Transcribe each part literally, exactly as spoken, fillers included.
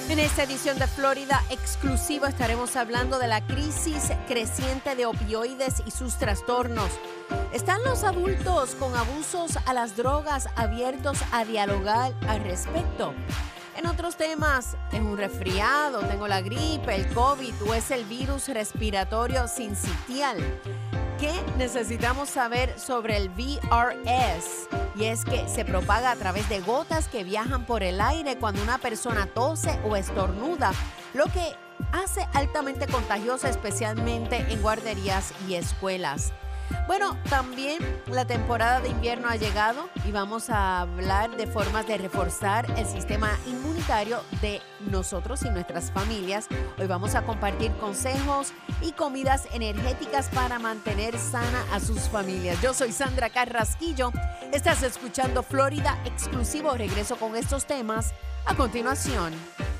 En esta edición de Florida Exclusivo estaremos hablando de la crisis creciente de opioides y sus trastornos. ¿Están los adultos con abusos a las drogas abiertos a dialogar al respecto? En otros temas, ¿es un resfriado, tengo la gripe, el COVID o es el virus respiratorio sincitial? ¿Qué necesitamos saber sobre el V R S? Y es que se propaga a través de gotas que viajan por el aire cuando una persona tose o estornuda, lo que hace altamente contagiosa, especialmente en guarderías y escuelas. Bueno, también la temporada de invierno ha llegado y vamos a hablar de formas de reforzar el sistema inmunitario de nosotros y nuestras familias. Hoy vamos a compartir consejos y comidas energéticas para mantener sana a sus familias. Yo soy Sandra Carrasquillo. Estás escuchando Florida Exclusivo. Regreso con estos temas a continuación.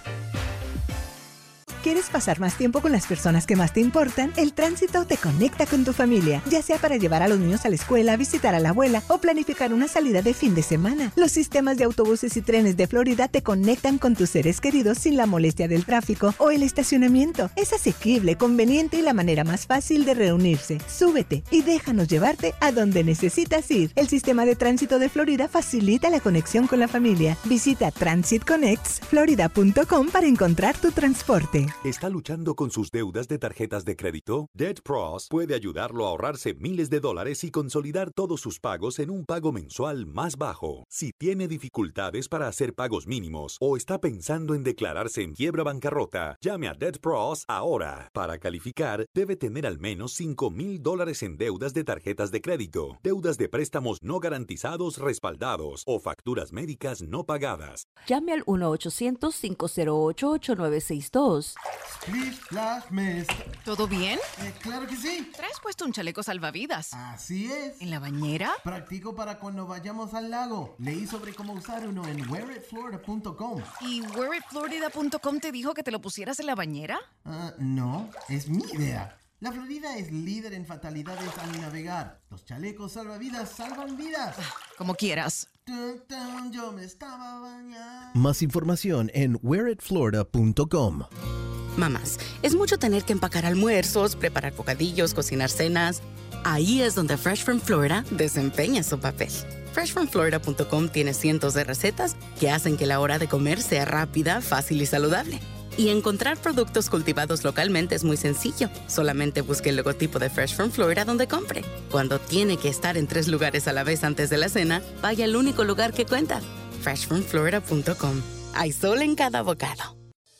¿Quieres pasar más tiempo con las personas que más te importan? El tránsito te conecta con tu familia, ya sea para llevar a los niños a la escuela, visitar a la abuela o planificar una salida de fin de semana. Los sistemas de autobuses y trenes de Florida te conectan con tus seres queridos sin la molestia del tráfico o el estacionamiento. Es asequible, conveniente y la manera más fácil de reunirse. Súbete y déjanos llevarte a donde necesitas ir. El sistema de tránsito de Florida facilita la conexión con la familia. Visita transit connects florida punto com para encontrar tu transporte. ¿Está luchando con sus deudas de tarjetas de crédito? DebtPros puede ayudarlo a ahorrarse miles de dólares y consolidar todos sus pagos en un pago mensual más bajo. Si tiene dificultades para hacer pagos mínimos o está pensando en declararse en quiebra bancarrota, llame a DebtPros ahora. Para calificar, debe tener al menos cinco mil dólares en deudas de tarjetas de crédito, deudas de préstamos no garantizados respaldados o facturas médicas no pagadas. Llame al uno ochocientos, cinco cero ocho, ocho nueve seis dos. Splish, splash, me está... ¿Todo bien? Eh, claro que sí. ¿Traes puesto un chaleco salvavidas? Así es. ¿En la bañera? Practico para cuando vayamos al lago. Leí sobre cómo usar uno en wear it florida punto com. ¿Y wear it florida punto com te dijo que te lo pusieras en la bañera? Uh, no, es mi idea. La Florida es líder en fatalidades al navegar. Los chalecos salvavidas salvan vidas. Como quieras. Dun, dun, yo me estaba bañando. Más información en wear it florida punto com. Mamás, es mucho tener que empacar almuerzos, preparar bocadillos, cocinar cenas. Ahí es donde Fresh from Florida desempeña su papel. fresh from florida punto com tiene cientos de recetas que hacen que la hora de comer sea rápida, fácil y saludable. Y encontrar productos cultivados localmente es muy sencillo. Solamente busque el logotipo de Fresh from Florida donde compre. Cuando tiene que estar en tres lugares a la vez antes de la cena, vaya al único lugar que cuenta. fresh from florida punto com. Hay sol en cada bocado.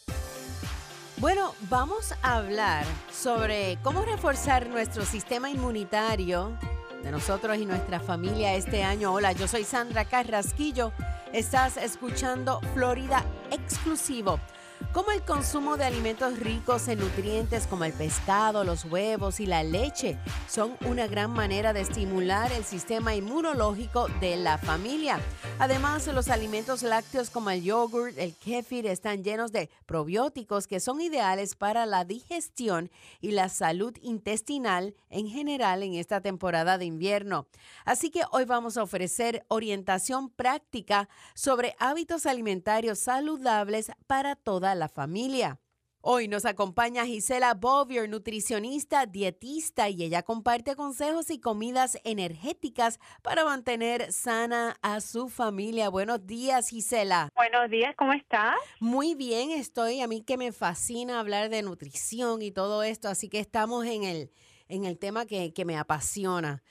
Bueno, vamos a hablar sobre cómo reforzar nuestro sistema inmunitario de nosotros y nuestra familia este año. Hola, yo soy Sandra Carrasquillo. Estás escuchando Florida Exclusivo. Como el consumo de alimentos ricos en nutrientes como el pescado, los huevos y la leche son una gran manera de estimular el sistema inmunológico de la familia. Además, los alimentos lácteos como el yogurt, el kéfir están llenos de probióticos que son ideales para la digestión y la salud intestinal en general en esta temporada de invierno. Así que hoy vamos a ofrecer orientación práctica sobre hábitos alimentarios saludables para toda la familia. Hoy nos acompaña Gisela Bowyer, nutricionista, dietista, y ella comparte consejos y comidas energéticas para mantener sana a su familia. Buenos días, Gisela. Buenos días, ¿cómo estás? Muy bien, estoy. A mí que me fascina hablar de nutrición y todo esto, así que estamos en el, en el tema que, que me apasiona.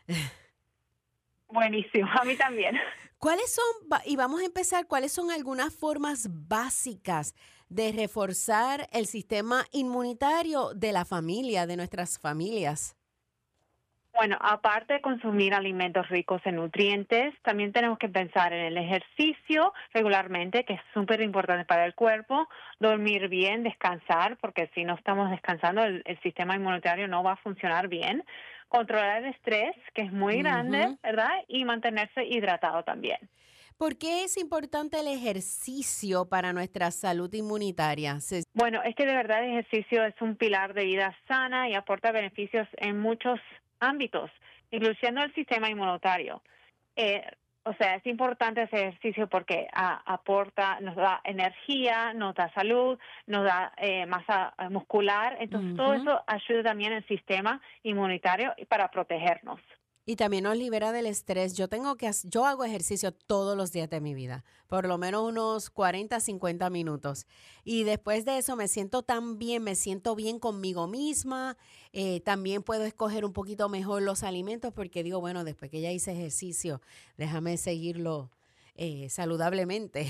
Buenísimo, a mí también. ¿Cuáles son, y vamos a empezar, cuáles son algunas formas básicas de reforzar el sistema inmunitario de la familia, de nuestras familias? Bueno, aparte de consumir alimentos ricos en nutrientes, también tenemos que pensar en el ejercicio regularmente, que es súper importante para el cuerpo, dormir bien, descansar, porque si no estamos descansando, el, el sistema inmunitario no va a funcionar bien. Controlar el estrés, que es muy uh-huh. grande, ¿verdad? Y mantenerse hidratado también. ¿Por qué es importante el ejercicio para nuestra salud inmunitaria? Bueno, es que de verdad el ejercicio es un pilar de vida sana y aporta beneficios en muchos ámbitos, incluyendo el sistema inmunitario. Eh, O sea, es importante hacer ejercicio porque a, aporta, nos da energía, nos da salud, nos da eh, masa muscular. Entonces, uh-huh. todo eso ayuda también al sistema inmunitario para protegernos. Y también nos libera del estrés. Yo tengo que, yo hago ejercicio todos los días de mi vida, por lo menos unos cuarenta, cincuenta minutos. Y después de eso me siento tan bien, me siento bien conmigo misma. Eh, también puedo escoger un poquito mejor los alimentos porque digo, bueno, después que ya hice ejercicio, déjame seguirlo eh, saludablemente.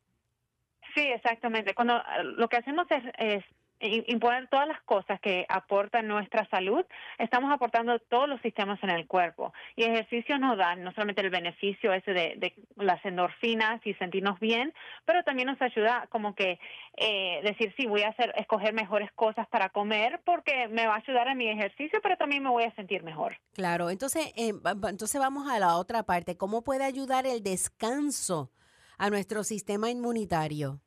Sí, exactamente. Cuando lo que hacemos es, es imponer todas las cosas que aportan nuestra salud, estamos aportando todos los sistemas en el cuerpo. Y el ejercicio nos da no solamente el beneficio ese de, de las endorfinas y sentirnos bien, pero también nos ayuda como que eh, decir, sí, voy a hacer, escoger mejores cosas para comer porque me va a ayudar en mi ejercicio, pero también me voy a sentir mejor. Claro, entonces, eh, entonces vamos a la otra parte. ¿Cómo puede ayudar el descanso a nuestro sistema inmunitario?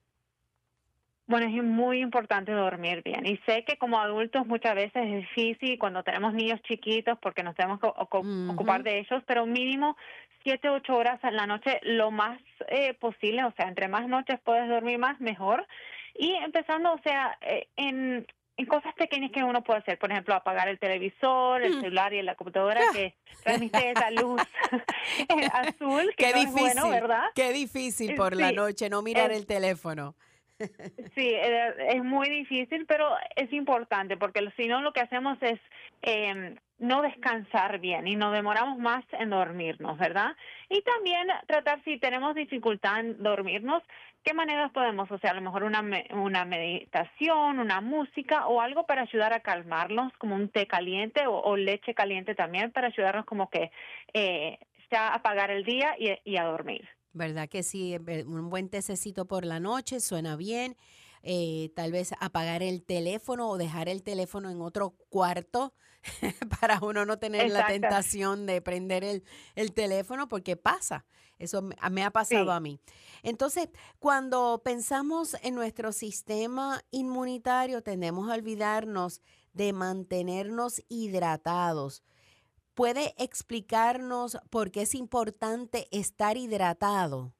Bueno, es muy importante dormir bien. Y sé que como adultos muchas veces es difícil cuando tenemos niños chiquitos porque nos tenemos que ocu- uh-huh. ocupar de ellos, pero mínimo siete, ocho horas en la noche lo más eh, posible. O sea, entre más noches puedes dormir más, mejor. Y empezando, o sea, eh, en... en cosas pequeñas que uno puede hacer, por ejemplo, apagar el televisor, el mm. celular y la computadora que transmite esa luz azul, que Qué no difícil, es bueno, ¿verdad? Qué difícil por sí, la noche no mirar es, el teléfono. Sí, es muy difícil, pero es importante porque si no lo que hacemos es eh, no descansar bien y nos demoramos más en dormirnos, ¿verdad? Y también tratar, si tenemos dificultad en dormirnos, ¿qué maneras podemos? O sea, a lo mejor una, una meditación, una música o algo para ayudar a calmarnos, como un té caliente o, o leche caliente también para ayudarnos como que eh, ya a apagar el día y, y a dormir. ¿Verdad que sí? Un buen tececito por la noche suena bien. Eh, tal vez apagar el teléfono o dejar el teléfono en otro cuarto para uno no tener Exacto. la tentación de prender el, el teléfono porque pasa. Eso me, me ha pasado sí. a mí. Entonces, cuando pensamos en nuestro sistema inmunitario, tendemos a olvidarnos de mantenernos hidratados. ¿Puede explicarnos por qué es importante estar hidratado?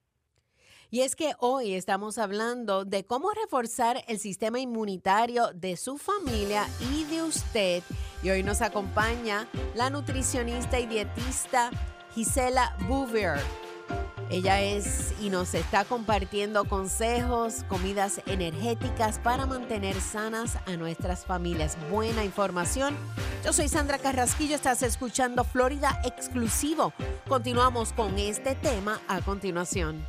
Y es que hoy estamos hablando de cómo reforzar el sistema inmunitario de su familia y de usted. Y hoy nos acompaña la nutricionista y dietista Gisela Bouvier. Ella es y nos está compartiendo consejos, comidas energéticas para mantener sanas a nuestras familias. Buena información. Yo soy Sandra Carrasquillo, estás escuchando Florida Exclusivo. Continuamos con este tema a continuación.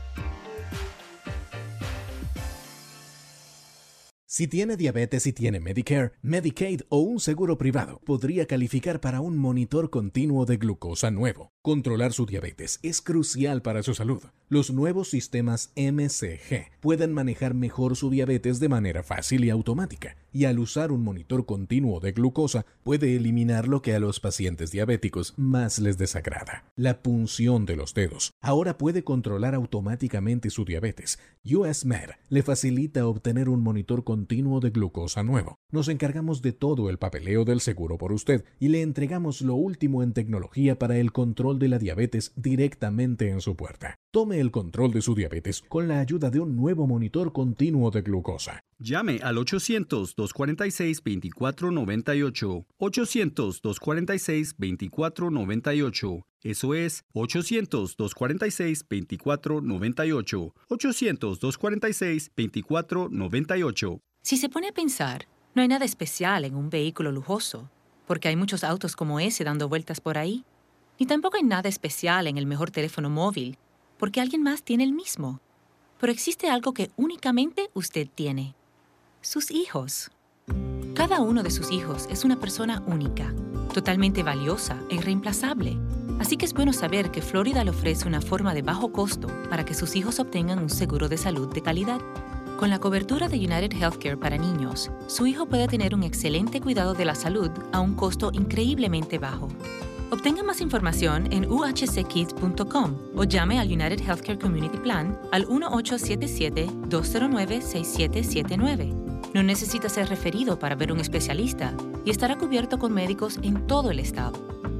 Si tiene diabetes y tiene Medicare, Medicaid o un seguro privado, podría calificar para un monitor continuo de glucosa nuevo. Controlar su diabetes es crucial para su salud. Los nuevos sistemas M C G pueden manejar mejor su diabetes de manera fácil y automática, y al usar un monitor continuo de glucosa puede eliminar lo que a los pacientes diabéticos más les desagrada: la punción de los dedos. Ahora puede controlar automáticamente su diabetes. U S Med le facilita obtener un monitor continuo de glucosa nuevo. Nos encargamos de todo el papeleo del seguro por usted y le entregamos lo último en tecnología para el control de la diabetes directamente en su puerta. Tome el control de su diabetes con la ayuda de un nuevo monitor continuo de glucosa. Llame al ochocientos, dos cuarenta y seis, veinticuatro noventa y ocho. ochocientos, dos cuarenta y seis, veinticuatro noventa y ocho. Eso es ochocientos, dos cuarenta y seis, veinticuatro noventa y ocho. ochocientos, dos cuarenta y seis, veinticuatro noventa y ocho. Si se pone a pensar, no hay nada especial en un vehículo lujoso, porque hay muchos autos como ese dando vueltas por ahí. Ni tampoco hay nada especial en el mejor teléfono móvil, porque alguien más tiene el mismo. Pero existe algo que únicamente usted tiene: sus hijos. Cada uno de sus hijos es una persona única, totalmente valiosa e irreemplazable. Así que es bueno saber que Florida le ofrece una forma de bajo costo para que sus hijos obtengan un seguro de salud de calidad. Con la cobertura de United Healthcare para niños, su hijo puede tener un excelente cuidado de la salud a un costo increíblemente bajo. Obtenga más información en u h c kids punto com o llame al United Healthcare Community Plan al uno ocho siete siete, dos cero nueve, seis siete siete nueve. No necesita ser referido para ver un especialista y estará cubierto con médicos en todo el estado.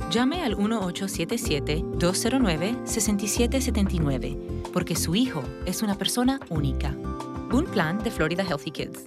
Llame al uno ocho siete siete, dos cero nueve, seis siete siete nueve, porque su hijo es una persona única. Un plan de Florida Healthy Kids.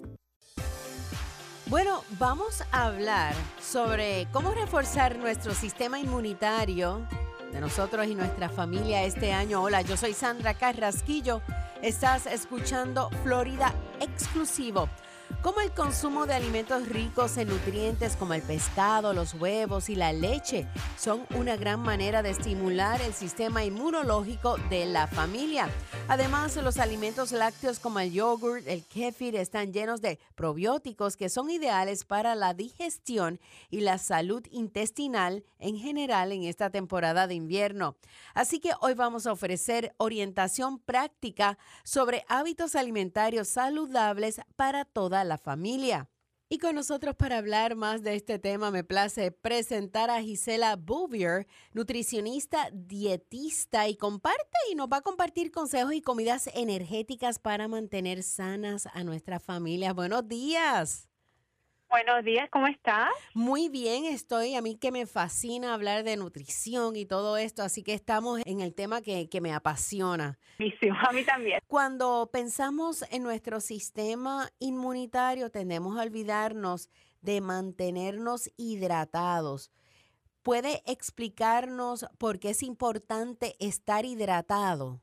Bueno, vamos a hablar sobre cómo reforzar nuestro sistema inmunitario de nosotros y nuestra familia este año. Hola, yo soy Sandra Carrasquillo. Estás escuchando Florida Exclusivo. Como el consumo de alimentos ricos en nutrientes como el pescado, los huevos y la leche son una gran manera de estimular el sistema inmunológico de la familia. Además, los alimentos lácteos como el yogurt, el kéfir están llenos de probióticos que son ideales para la digestión y la salud intestinal en general en esta temporada de invierno. Así que hoy vamos a ofrecer orientación práctica sobre hábitos alimentarios saludables para toda la familia. Y con nosotros para hablar más de este tema me place presentar a Gisela Bouvier, nutricionista, dietista, y comparte y nos va a compartir consejos y comidas energéticas para mantener sanas a nuestras familias. Buenos días. Buenos días, ¿cómo estás? Muy bien, estoy. A mí que me fascina hablar de nutrición y todo esto, así que estamos en el tema que, que me apasiona. Sí, a mí también. Cuando pensamos en nuestro sistema inmunitario, tendemos a olvidarnos de mantenernos hidratados. ¿Puede explicarnos por qué es importante estar hidratado?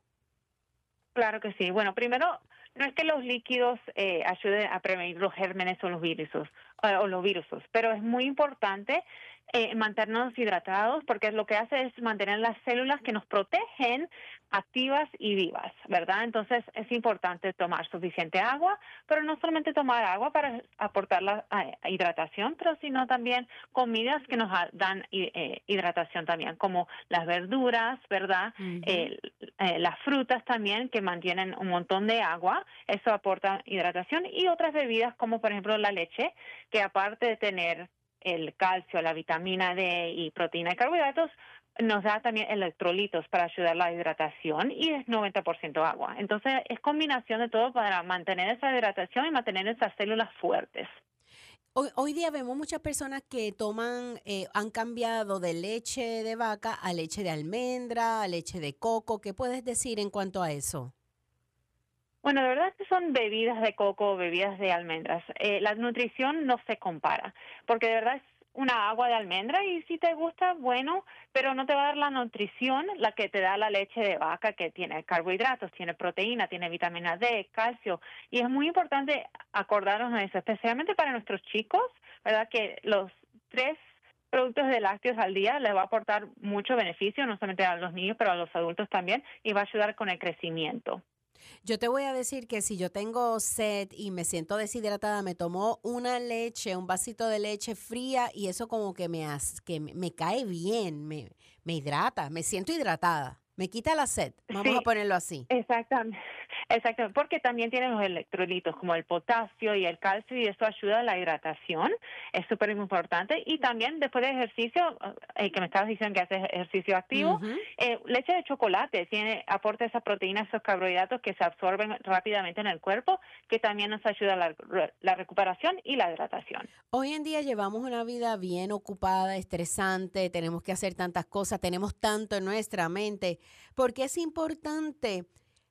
Claro que sí. Bueno, primero, no es que los líquidos eh, ayuden a prevenir los gérmenes o los virus, eh, o los virus, pero es muy importante eh, mantenernos hidratados porque lo que hace es mantener las células que nos protegen activas y vivas, ¿verdad? Entonces es importante tomar suficiente agua, pero no solamente tomar agua para aportar la eh, hidratación, pero sino también comidas que nos dan eh, hidratación también, como las verduras, ¿verdad? Uh-huh. eh, eh, las frutas también que mantienen un montón de agua, eso aporta hidratación, y otras bebidas como por ejemplo la leche, que aparte de tener el calcio, la vitamina D y proteína y carbohidratos, nos da también electrolitos para ayudar a la hidratación y es noventa por ciento agua. Entonces, es combinación de todo para mantener esa hidratación y mantener esas células fuertes. Hoy, hoy día vemos muchas personas que toman, eh, han cambiado de leche de vaca a leche de almendra, a leche de coco. ¿Qué puedes decir en cuanto a eso? Bueno, de verdad que son bebidas de coco, bebidas de almendras. Eh, la nutrición no se compara, porque de verdad es una agua de almendra y si te gusta, bueno, pero no te va a dar la nutrición la que te da la leche de vaca, que tiene carbohidratos, tiene proteína, tiene vitamina D, calcio, y es muy importante acordarnos de eso, especialmente para nuestros chicos, ¿verdad? Que los tres productos de lácteos al día les va a aportar mucho beneficio, no solamente a los niños, pero a los adultos también, y va a ayudar con el crecimiento. Yo te voy a decir que si yo tengo sed y me siento deshidratada, me tomo una leche, un vasito de leche fría y eso como que me, hace, que me, me cae bien, me, me hidrata, me siento hidratada. Me quita la sed, vamos sí, a ponerlo así. Exactamente, exactamente, porque también tienen los electrolitos como el potasio y el calcio y eso ayuda a la hidratación, es súper importante. Y también después de ejercicio, eh, que me estabas diciendo que haces ejercicio activo, uh-huh. eh, leche de chocolate tiene aporta esa proteína, esos carbohidratos que se absorben rápidamente en el cuerpo, que también nos ayuda a la, la recuperación y la hidratación. Hoy en día llevamos una vida bien ocupada, estresante, tenemos que hacer tantas cosas, tenemos tanto en nuestra mente. ¿Por qué es importante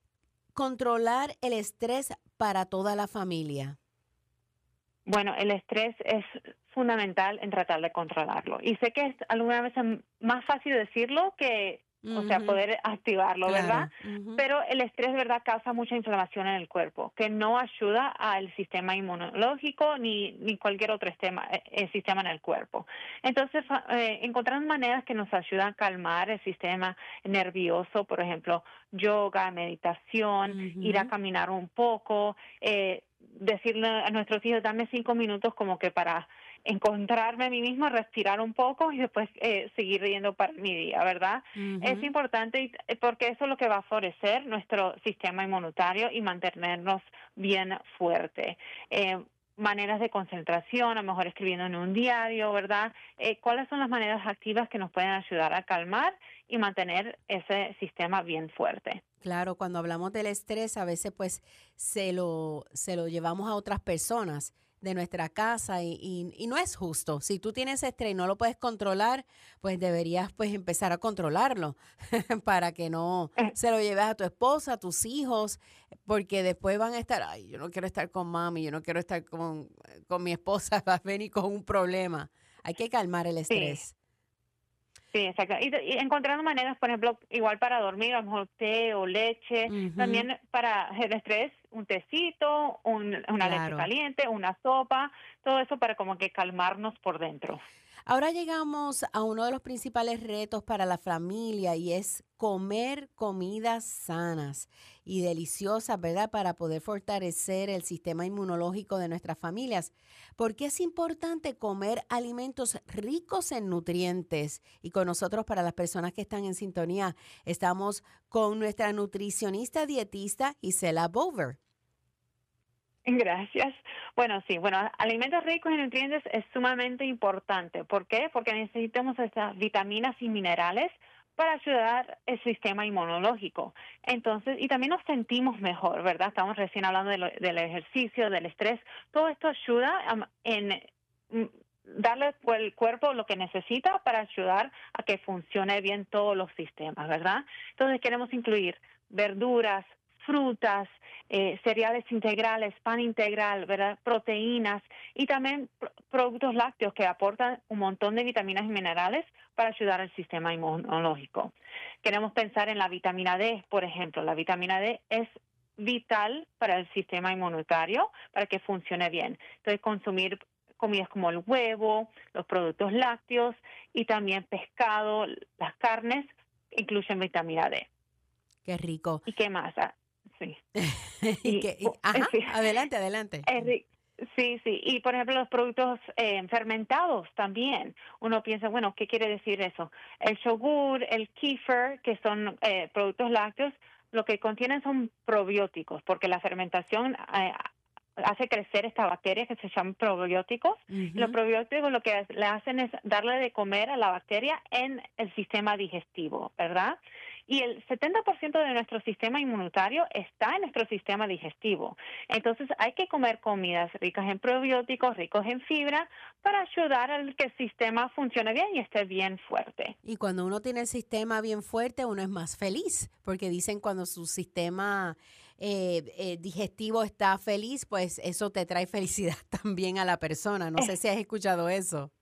controlar el estrés para toda la familia? Bueno, el estrés es fundamental en tratar de controlarlo. Y sé que es algunas veces más fácil decirlo que, uh-huh. o sea, poder activarlo, claro. ¿verdad? Uh-huh. Pero el estrés, ¿verdad?, causa mucha inflamación en el cuerpo, que no ayuda al sistema inmunológico ni, ni cualquier otro sistema, el sistema en el cuerpo. Entonces, eh, encontrar maneras que nos ayudan a calmar el sistema nervioso, por ejemplo, yoga, meditación, uh-huh. ir a caminar un poco, eh, decirle a nuestros hijos, dame cinco minutos como que para encontrarme a mí misma, respirar un poco y después eh, seguir yendo para mi día, ¿verdad? Uh-huh. Es importante porque eso es lo que va a favorecer nuestro sistema inmunitario y mantenernos bien fuerte. Eh, maneras de concentración, a lo mejor escribiendo en un diario, ¿verdad? Eh, ¿Cuáles son las maneras activas que nos pueden ayudar a calmar y mantener ese sistema bien fuerte? Claro, cuando hablamos del estrés, a veces pues se lo, se lo llevamos a otras personas. de nuestra casa y, y, y no es justo. Si tú tienes estrés y no lo puedes controlar, pues deberías pues empezar a controlarlo para que no se lo lleves a tu esposa, a tus hijos, porque después van a estar, ay, yo no quiero estar con mami, yo no quiero estar con, con mi esposa, va a venir con un problema. Hay que calmar el estrés. Sí. Sí, exacto. Y, y encontrando maneras, por ejemplo, igual para dormir, a lo mejor té o leche. Uh-huh. También para el estrés, un tecito, un, una claro. leche caliente, una sopa, todo eso para como que calmarnos por dentro. Ahora llegamos a uno de los principales retos para la familia y es comer comidas sanas y deliciosas, ¿verdad? Para poder fortalecer el sistema inmunológico de nuestras familias. ¿Por qué es importante comer alimentos ricos en nutrientes? Y con nosotros, para las personas que están en sintonía, estamos con nuestra nutricionista dietista Gisela Bover. Gracias. Bueno, sí, bueno, alimentos ricos en nutrientes es sumamente importante. ¿Por qué? Porque necesitamos estas vitaminas y minerales para ayudar el sistema inmunológico. Entonces, y también nos sentimos mejor, ¿verdad? Estamos recién hablando de lo, del ejercicio, del estrés. Todo esto ayuda um, en darle al cuerpo lo que necesita para ayudar a que funcione bien todos los sistemas, ¿verdad? Entonces, queremos incluir verduras, frutas, eh, cereales integrales, pan integral, ¿verdad? Proteínas y también pr- productos lácteos que aportan un montón de vitaminas y minerales para ayudar al sistema inmunológico. Queremos pensar en la vitamina D, por ejemplo. La vitamina D es vital para el sistema inmunitario, para que funcione bien. Entonces, consumir comidas como el huevo, los productos lácteos y también pescado, las carnes, incluyen vitamina D. Qué rico. ¿Y qué más? Sí. y que, y, ajá, sí. Adelante, adelante. Eh, sí, sí. Y, por ejemplo, los productos eh, fermentados también. Uno piensa, bueno, ¿qué quiere decir eso? El yogur, el kefir, que son eh, productos lácteos, lo que contienen son probióticos, porque la fermentación eh, hace crecer esta bacteria que se llaman probióticos. Uh-huh. Los probióticos lo que le hacen es darle de comer a la bacteria en el sistema digestivo, ¿verdad? Y el setenta por ciento de nuestro sistema inmunitario está en nuestro sistema digestivo. Entonces hay que comer comidas ricas en probióticos, ricos en fibra, para ayudar a que el sistema funcione bien y esté bien fuerte. Y cuando uno tiene el sistema bien fuerte, uno es más feliz, porque dicen cuando su sistema eh, eh, digestivo está feliz, pues eso te trae felicidad también a la persona. No sé si has escuchado eso.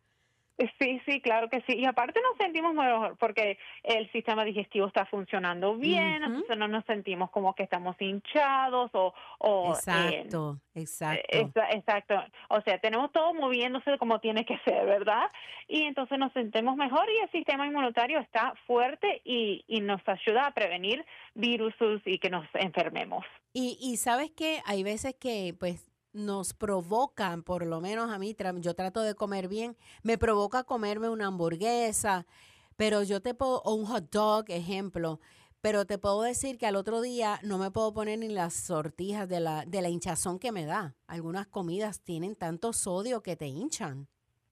Sí, sí, claro que sí. Y aparte nos sentimos mejor porque el sistema digestivo está funcionando bien, uh-huh. Entonces no nos sentimos como que estamos hinchados o... o exacto, eh, exacto. Eh, exacto. O sea, tenemos todo moviéndose como tiene que ser, ¿verdad? Y entonces nos sentimos mejor y el sistema inmunitario está fuerte y, y nos ayuda a prevenir virus y que nos enfermemos. Y, y ¿sabes qué? Hay veces que, pues, nos provocan, por lo menos a mí, tra- yo trato de comer bien, me provoca comerme una hamburguesa, pero yo te puedo, o un hot dog, ejemplo, pero te puedo decir que al otro día no me puedo poner ni las sortijas de la, de la hinchazón que me da. Algunas comidas tienen tanto sodio que te hinchan.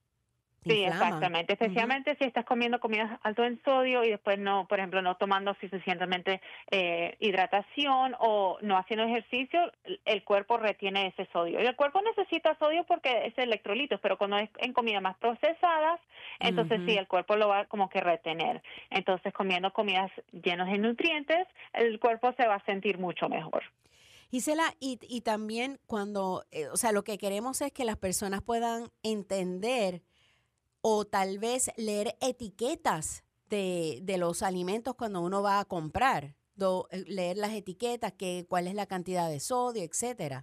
Sí, exactamente, especialmente uh-huh. si estás comiendo comidas alto en sodio y después no, por ejemplo, no tomando suficientemente eh, hidratación o no haciendo ejercicio, el cuerpo retiene ese sodio. Y el cuerpo necesita sodio porque es electrolitos, pero cuando es en comidas más procesadas, entonces uh-huh. sí, el cuerpo lo va como que retener. Entonces, comiendo comidas llenas de nutrientes, el cuerpo se va a sentir mucho mejor. Gisela, y, y también cuando, eh, o sea, lo que queremos es que las personas puedan entender o tal vez leer etiquetas de, de los alimentos cuando uno va a comprar, do, leer las etiquetas, que, cuál es la cantidad de sodio, etcétera.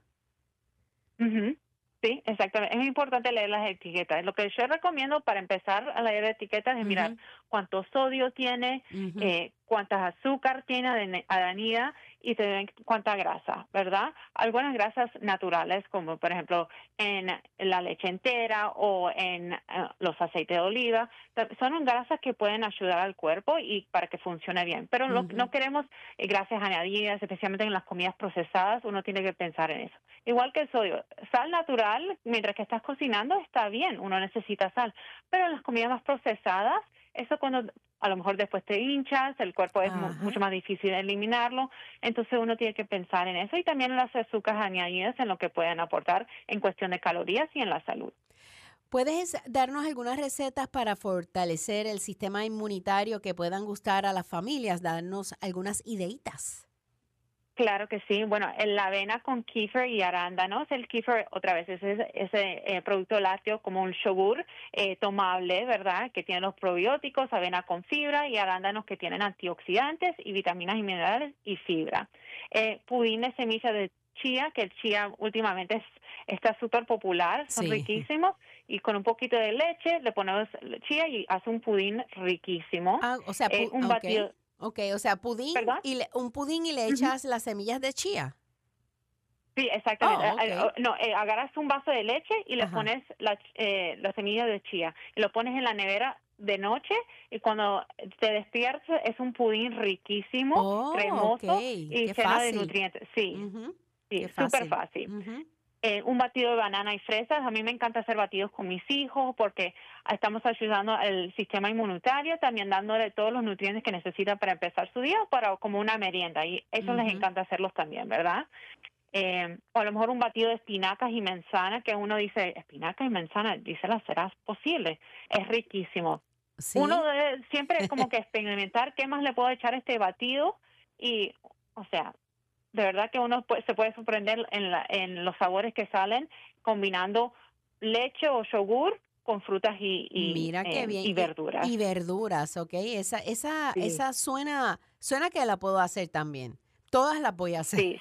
Uh-huh. Sí, exactamente. Es importante leer las etiquetas. Lo que yo recomiendo para empezar a leer etiquetas es uh-huh. mirar cuánto sodio tiene, uh-huh. eh, cuántas azúcar tiene adenina y también cuánta grasa, ¿verdad? Algunas grasas naturales, como por ejemplo en la leche entera o en uh, los aceites de oliva, son grasas que pueden ayudar al cuerpo y para que funcione bien. Pero uh-huh. lo, no queremos eh, grasas añadidas, especialmente en las comidas procesadas, uno tiene que pensar en eso. Igual que el sodio, sal natural, mientras que estás cocinando está bien, uno necesita sal, pero en las comidas más procesadas, eso cuando a lo mejor después te hinchas, el cuerpo es mu- mucho más difícil de eliminarlo, entonces uno tiene que pensar en eso y también en las azúcares añadidas en lo que pueden aportar en cuestión de calorías y en la salud. ¿Puedes darnos algunas recetas para fortalecer el sistema inmunitario que puedan gustar a las familias? Darnos algunas ideitas. Claro que sí. Bueno, en la avena con kéfir y arándanos. El kéfir, otra vez, es ese, ese eh, producto lácteo como un yogur eh, tomable, ¿verdad? Que tiene los probióticos, avena con fibra y arándanos que tienen antioxidantes y vitaminas y minerales y fibra. Eh, pudín de semilla de chía, que el chía últimamente es, está súper popular, son Sí. riquísimos. Y con un poquito de leche le ponemos chía y hace un pudín riquísimo. Ah, o sea, Eh, pu- un ok. batido. Ok, o sea, pudín ¿Perdón? y le- un pudín y le Ujú. echas las semillas de chía. Sí, exactamente. Oh, ok. Eh, eh, No, eh, agarras un vaso de leche y le Ajá. pones la, eh, la semilla de chía y lo pones en la nevera de noche y cuando te despiertas es un pudín riquísimo, Oh, cremoso ok. y Qué lleno fácil. de nutrientes. Sí, Ujú, sí, qué súper fácil. fácil. Ujú. Eh, un batido de banana y fresas. A mí me encanta hacer batidos con mis hijos porque estamos ayudando al sistema inmunitario, también dándole todos los nutrientes que necesitan para empezar su día, para como una merienda. Y eso les Ujú. encanta hacerlos también, ¿verdad? Eh, o a lo mejor un batido de espinacas y manzana, que uno dice, espinaca y manzana, dice, ¿la será posible? Es riquísimo. Sí. Uno debe siempre como que experimentar qué más le puedo echar a este batido y, o sea, de verdad que uno pu- se puede sorprender en, la, en los sabores que salen combinando leche o yogur con frutas y, y, Mira qué eh, bien. y verduras. Y, y verduras, ¿ok? Esa, esa, Sí. esa suena, suena que la puedo hacer también. Todas las voy a hacer. Sí.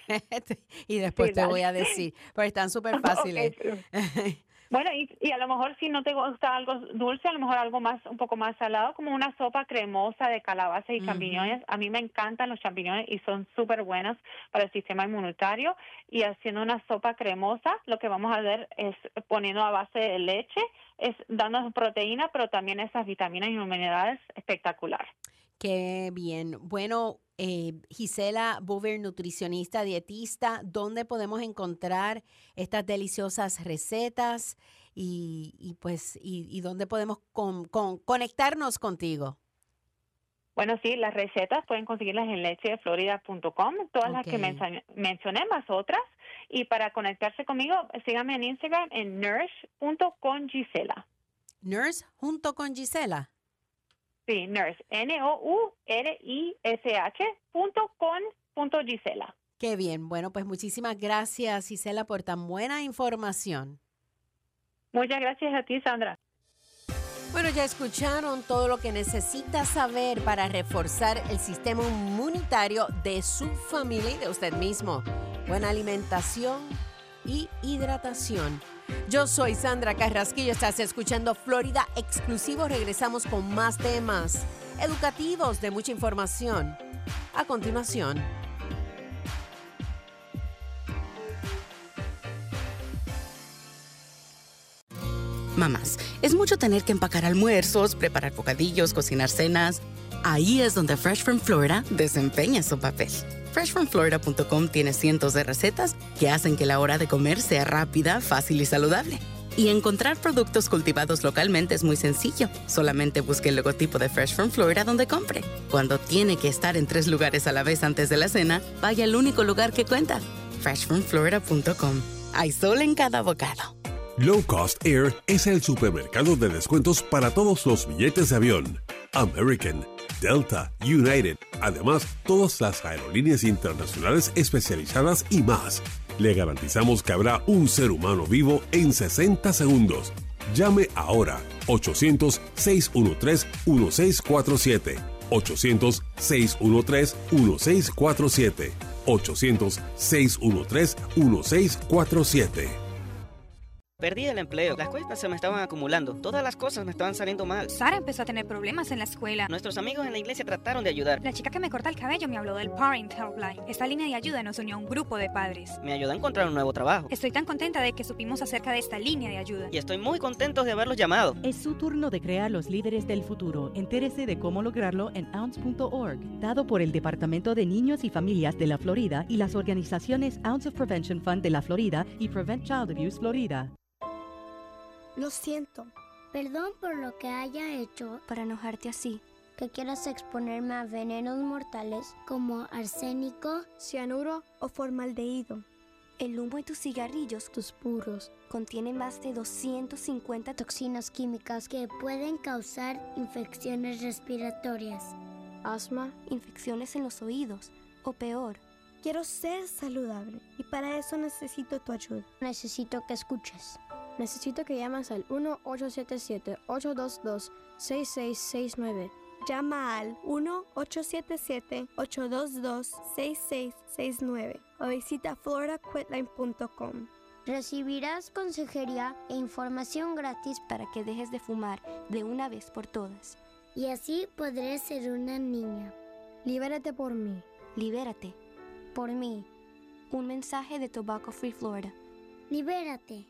Y después Sí, te dale. voy a decir, pero están súper Ok, fáciles. sí. Bueno, y, y a lo mejor si no te gusta algo dulce, a lo mejor algo más, un poco más salado, como una sopa cremosa de calabaza y Ujú. champiñones. A mí me encantan los champiñones y son súper buenos para el sistema inmunitario. Y haciendo una sopa cremosa, lo que vamos a hacer es poniendo a base de leche, es dando proteína, pero también esas vitaminas y minerales espectacular. Qué bien. Bueno, eh, Gisela Bover, nutricionista, dietista, ¿dónde podemos encontrar estas deliciosas recetas y, y pues y, y dónde podemos con- con- conectarnos contigo? Bueno, sí, las recetas pueden conseguirlas en leche de florida punto com, todas las que Ok. mencioné, mencioné, más otras. Y para conectarse conmigo, síganme en Instagram en nourish punto con Gisela. Nurse junto con Gisela. Sí, nurse, N O U R I S H punto con punto Gisela. Qué bien. Bueno, pues muchísimas gracias, Gisela, por tan buena información. Muchas gracias a ti, Sandra. Bueno, ya escucharon todo lo que necesita saber para reforzar el sistema inmunitario de su familia y de usted mismo. Buena alimentación y hidratación. Yo soy Sandra Carrasquillo, estás escuchando Florida Exclusivo. Regresamos con más temas educativos de mucha información. A continuación. Mamás, es mucho tener que empacar almuerzos, preparar bocadillos, cocinar cenas. Ahí es donde Fresh from Florida desempeña su papel. fresh from florida punto com tiene cientos de recetas que hacen que la hora de comer sea rápida, fácil y saludable. Y encontrar productos cultivados localmente es muy sencillo. Solamente busque el logotipo de Fresh from Florida donde compre. Cuando tiene que estar en tres lugares a la vez antes de la cena, vaya al único lugar que cuenta. fresh from florida punto com. Hay sol en cada bocado. Low Cost Air es el supermercado de descuentos para todos los billetes de avión. American, Delta, United, además todas las aerolíneas internacionales especializadas y más. Le garantizamos que habrá un ser humano vivo en sesenta segundos. Llame ahora ochocientos, seis uno tres, uno seis cuatro siete. ochocientos, seis uno tres, uno seis cuatro siete. ochocientos, seis uno tres, uno seis cuatro siete. Perdí el empleo, las cuentas se me estaban acumulando, todas las cosas me estaban saliendo mal. Sara empezó a tener problemas en la escuela. Nuestros amigos en la iglesia trataron de ayudar. La chica que me corta el cabello me habló del Parent Helpline. Esta línea de ayuda nos unió a un grupo de padres. Me ayudó a encontrar un nuevo trabajo. Estoy tan contenta de que supimos acerca de esta línea de ayuda. Y estoy muy contento de haberlos llamado. Es su turno de crear los líderes del futuro. Entérese de cómo lograrlo en ounce punto org, dado por el Departamento de Niños y Familias de la Florida y las organizaciones Ounce of Prevention Fund de la Florida y Prevent Child Abuse Florida. Lo siento. Perdón por lo que haya hecho para enojarte así. que quieras exponerme a venenos mortales como arsénico, cianuro o formaldehído. El humo de tus cigarrillos, tus puros, contienen más de doscientas cincuenta toxinas químicas que pueden causar infecciones respiratorias, asma, infecciones en los oídos o peor. Quiero ser saludable y para eso necesito tu ayuda. Necesito que escuches. Necesito que llames al uno ocho siete siete, ocho dos dos, seis seis seis nueve. Llama al uno ocho siete siete, ocho dos dos, seis seis seis nueve o visita florida quitline punto com. Recibirás consejería e información gratis para que dejes de fumar de una vez por todas. Y así podré ser una niña. Libérate por mí. Libérate. Por mí. Un mensaje de Tobacco Free Florida. Libérate.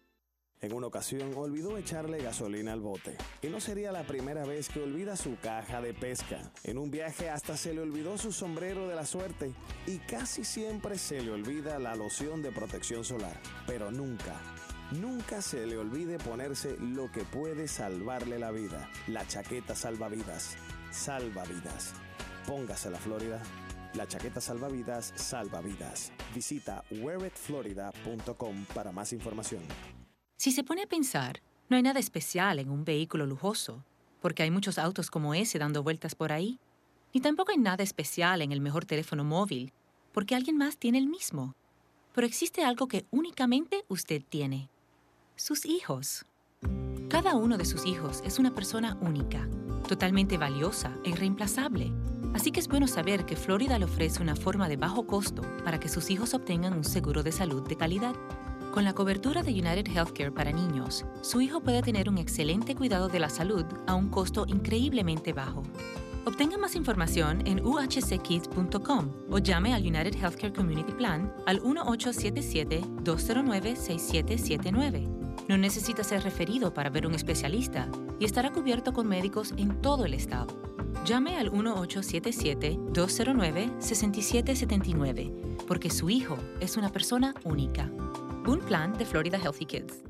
En una ocasión olvidó echarle gasolina al bote. Y no sería la primera vez que olvida su caja de pesca. En un viaje hasta se le olvidó su sombrero de la suerte. Y casi siempre se le olvida la loción de protección solar. Pero nunca, nunca se le olvide ponerse lo que puede salvarle la vida. La chaqueta salvavidas. Salvavidas. Póngase la Florida. La chaqueta salvavidas salva vidas. Visita wear it florida punto com para más información. Si se pone a pensar, no hay nada especial en un vehículo lujoso, porque hay muchos autos como ese dando vueltas por ahí. Ni tampoco hay nada especial en el mejor teléfono móvil, porque alguien más tiene el mismo. Pero existe algo que únicamente usted tiene. Sus hijos. Cada uno de sus hijos es una persona única, totalmente valiosa e irreemplazable. Así que es bueno saber que Florida le ofrece una forma de bajo costo para que sus hijos obtengan un seguro de salud de calidad. Con la cobertura de United Healthcare para niños, su hijo puede tener un excelente cuidado de la salud a un costo increíblemente bajo. Obtenga más información en u h c kids punto com o llame al United Healthcare Community Plan al uno ocho siete siete, dos cero nueve, seis siete siete nueve. No necesita ser referido para ver un especialista y estará cubierto con médicos en todo el estado. Llame al uno ocho siete siete, dos cero nueve, seis siete siete nueve porque su hijo es una persona única. Un plan de Florida Healthy Kids.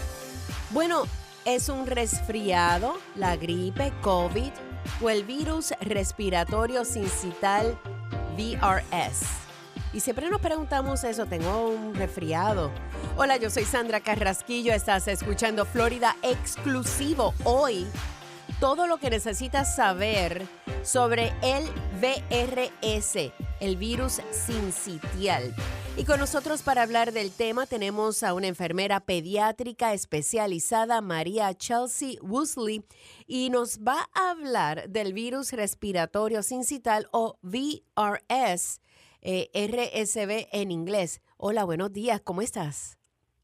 Bueno, es un resfriado, la gripe, COVID o el virus respiratorio sincital V R S. Y siempre nos preguntamos eso, tengo un resfriado. Hola, yo soy Sandra Carrasquillo, estás escuchando Florida Exclusivo. Hoy, todo lo que necesitas saber sobre el V R S, el virus sincitial. Y con nosotros para hablar del tema tenemos a una enfermera pediátrica especializada, María Chelsea Woosley, y nos va a hablar del virus respiratorio sincital o V R S, eh, R S V en inglés. Hola, buenos días, ¿cómo estás?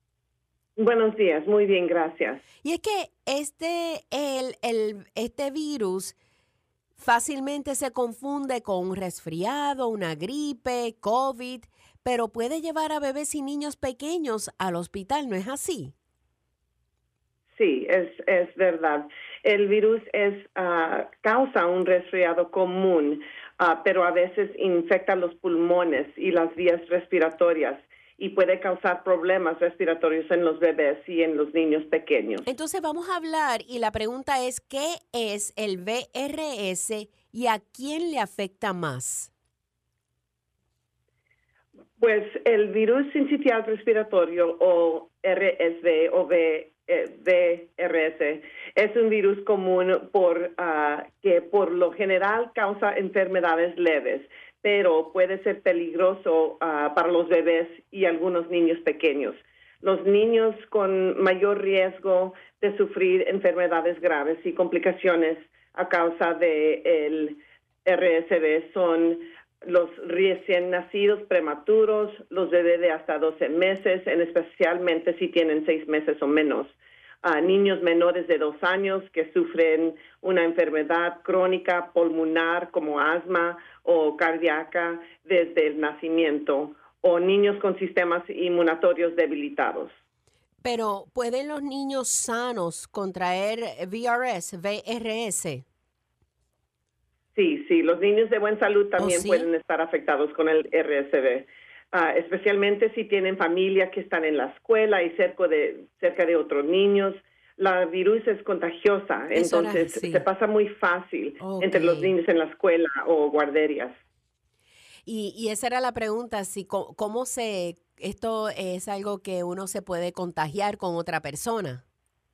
Buenos días, muy bien, gracias. Y es que este, el, el, este virus fácilmente se confunde con un resfriado, una gripe, COVID, pero puede llevar a bebés y niños pequeños al hospital, ¿no es así? Sí, es, es verdad. El virus es, uh, causa un resfriado común, uh, pero a veces infecta los pulmones y las vías respiratorias y puede causar problemas respiratorios en los bebés y en los niños pequeños. Entonces vamos a hablar y la pregunta es, ¿qué es el V R S y a quién le afecta más? Pues el virus sincitial respiratorio o R S V o V R S es un virus común por, uh, que por lo general causa enfermedades leves, pero puede ser peligroso uh, para los bebés y algunos niños pequeños. Los niños con mayor riesgo de sufrir enfermedades graves y complicaciones a causa del R S V son los recién nacidos prematuros, los bebés de hasta doce meses, en especialmente si tienen seis meses o menos. Uh, niños menores de dos años que sufren una enfermedad crónica pulmonar como asma o cardíaca desde el nacimiento, o niños con sistemas inmunitorios debilitados. Pero, ¿pueden los niños sanos contraer V R S, V R S? Sí, sí, los niños de buena salud también ¿Oh, sí? pueden estar afectados con el R S V, uh, especialmente si tienen familia que están en la escuela y cerca de, cerca de otros niños. la virus es contagiosa, Eso era- entonces sí. se pasa muy fácil Ok. entre los niños en la escuela o guarderías. Y, y esa era la pregunta, si co- cómo se, esto es algo que uno se puede contagiar con otra persona.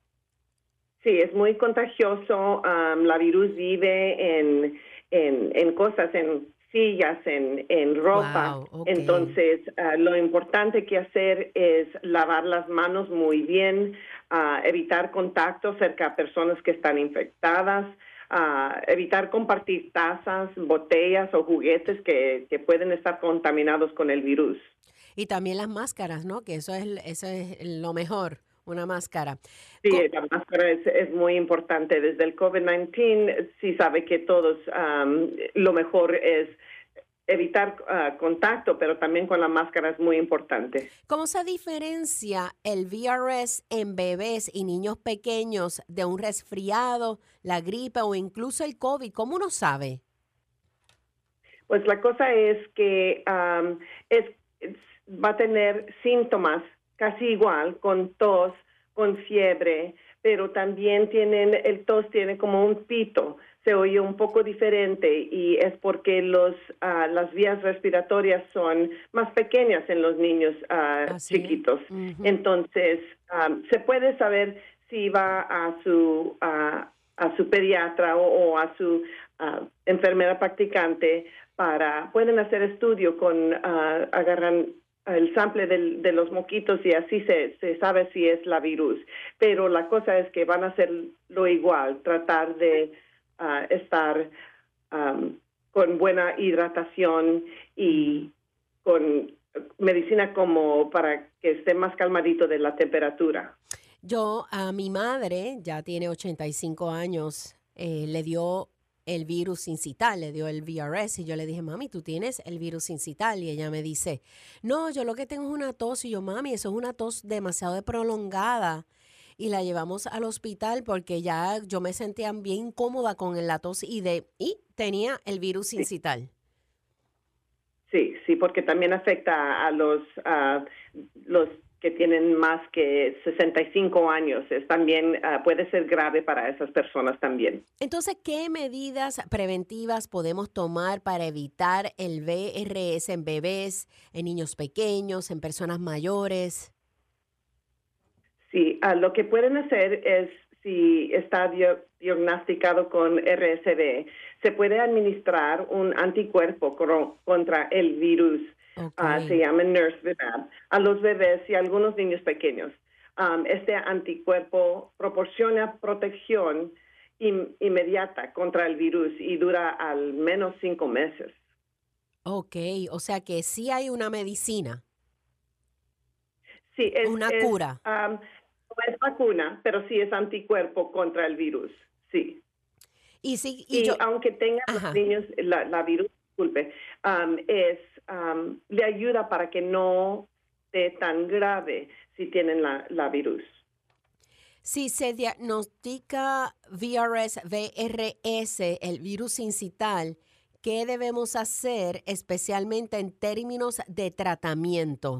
Sí, es muy contagioso. am, la virus vive en, en, en cosas, en sillas, en, en ropa. Wow, ok. Entonces, ah, lo importante que hacer es lavar las manos muy bien, ah, evitar contacto cerca a personas que están infectadas, ah, evitar compartir tazas, botellas o juguetes que, que pueden estar contaminados con el virus. Y también las máscaras, ¿no? Que eso es, eso es lo mejor, una máscara. Sí, la máscara es, es muy importante. Desde el COVID diecinueve, sí sabe que todos am, lo mejor es evitar ah, contacto, pero también con la máscara es muy importante. ¿Cómo se diferencia el V R S en bebés y niños pequeños de un resfriado, la gripe o incluso el COVID? ¿Cómo uno sabe? Pues la cosa es que am, es, es- va a tener síntomas casi igual, con tos, con fiebre, pero también tienen, el tos tiene como un pito, se oye un poco diferente y es porque los, ah, las vías respiratorias son más pequeñas en los niños ah, chiquitos. Entonces, am, se puede saber si va a su, a, a su pediatra o, o a su ah, enfermera practicante para, pueden hacer estudio con, ah, agarran el sample del- de los moquitos y así se, se sabe si es la virus. Pero la cosa es que van a hacerlo igual, tratar de ah, estar am, con buena hidratación y con medicina como para que esté más calmadito de la temperatura. Yo a mi madre, ya tiene ochenta y cinco años, eh, le dio el virus sincital, le dio el V R S y yo le dije, mami, tú tienes el virus sincital y ella me dice, no, yo lo que tengo es una tos y yo, mami, eso es una tos demasiado prolongada y la llevamos al hospital porque ya yo me sentía bien incómoda con la tos y de y tenía el virus sincital. Sí, sí, porque también afecta a los, a los que tienen más que sesenta y cinco años. Es también ah, puede ser grave para esas personas también. Entonces, ¿qué medidas preventivas podemos tomar para evitar el V R S en bebés, en niños pequeños, en personas mayores? Sí, ah, lo que pueden hacer es, si está dio- diagnosticado con R S V, se puede administrar un anticuerpo cro- contra el virus. Ah, se llama Nursevimab, a los bebés y a algunos niños pequeños. Um, este anticuerpo proporciona protección in- inmediata contra el virus y dura al menos cinco meses. Ok, o sea que sí hay una medicina. Sí, es Una es, cura. um, no es vacuna, pero sí es anticuerpo contra el virus, sí. Y sí, y, aunque tengan los niños la, la virus, disculpe, um, es um, le ayuda para que no esté tan grave si tienen la, la virus. Si se diagnostica V R S, V R S, el virus incital, ¿qué debemos hacer especialmente en términos de tratamiento?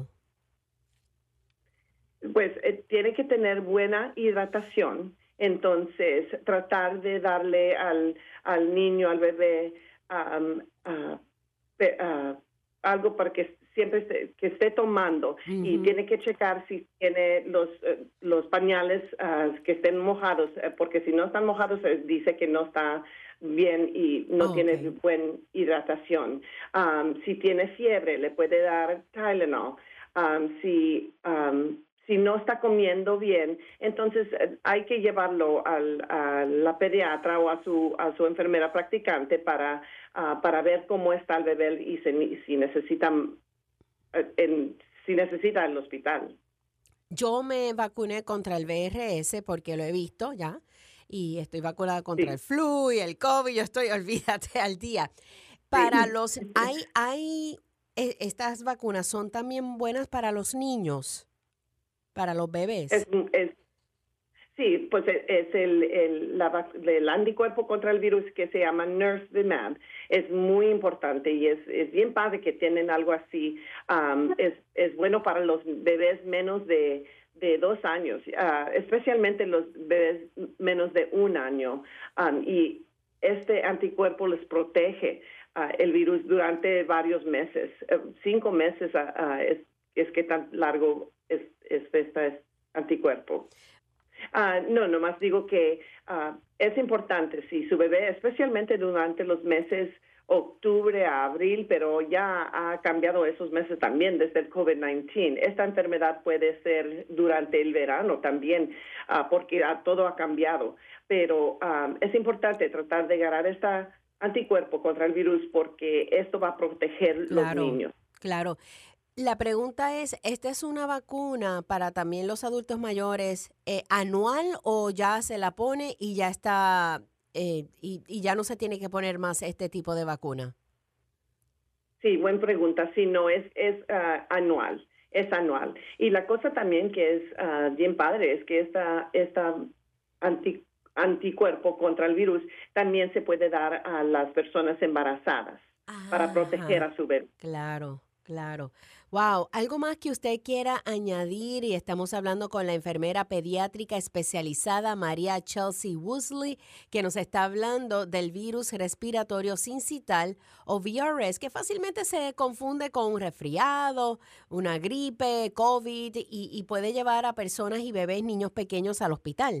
Pues eh, tiene que tener buena hidratación, entonces tratar de darle al, al niño, al bebé, um, uh, pe- uh, algo para que siempre esté, que esté tomando y Ujú. tiene que checar si tiene los, eh, los pañales ah, que estén mojados, eh, porque si no están mojados eh, dice que no está bien y no Oh, tiene ok. buena hidratación. Um, si tiene fiebre, le puede dar Tylenol. Um, si, um, si no está comiendo bien, entonces eh, hay que llevarlo al, a la pediatra o a su, a su enfermera practicante para, ah, para ver cómo está el bebé y si, si necesita eh, en, si necesita el hospital. Yo me vacuné contra el V R S porque lo he visto ya y estoy vacunada contra Sí. el flu y el COVID, yo estoy, olvídate, al día. Para los, hay, hay, e- estas vacunas son también buenas para los niños, para los bebés. Es, es- sí, pues es, es el, el, la vac- el anticuerpo contra el virus que se llama Nursevimab. Es muy importante y es, es bien padre que tienen algo así. Um, es, es bueno para los bebés menos de, de dos años, uh, especialmente los bebés menos de un año, um, y este anticuerpo les protege uh, el virus durante varios meses. Uh, cinco meses uh, uh, es, es que tan largo es, es este anticuerpo. Uh, no, nomás digo que uh, es importante, si su bebé, especialmente durante los meses octubre a abril, pero ya ha cambiado esos meses también desde el COVID diecinueve. Esta enfermedad puede ser durante el verano también, uh, porque uh, todo ha cambiado. Pero um, es importante tratar de ganar este anticuerpo contra el virus porque esto va a proteger claro, los niños. Claro. La pregunta es, ¿esta es una vacuna para también los adultos mayores eh, anual o ya se la pone y ya está... Eh, y, y ya no se tiene que poner más este tipo de vacuna? Sí, buena pregunta. Sí, no, es, es uh, anual, es anual. Y la cosa también que es uh, bien padre es que esta, esta anti, anticuerpo contra el virus también se puede dar a las personas embarazadas ah, para proteger a su bebé. Claro. Claro. Wow. ¿Algo más que usted quiera añadir? Y estamos hablando con la enfermera pediátrica especializada María Chelsea Woosley, que nos está hablando del virus respiratorio sincital o V R S, que fácilmente se confunde con un resfriado, una gripe, COVID, y, y puede llevar a personas y bebés, niños pequeños al hospital.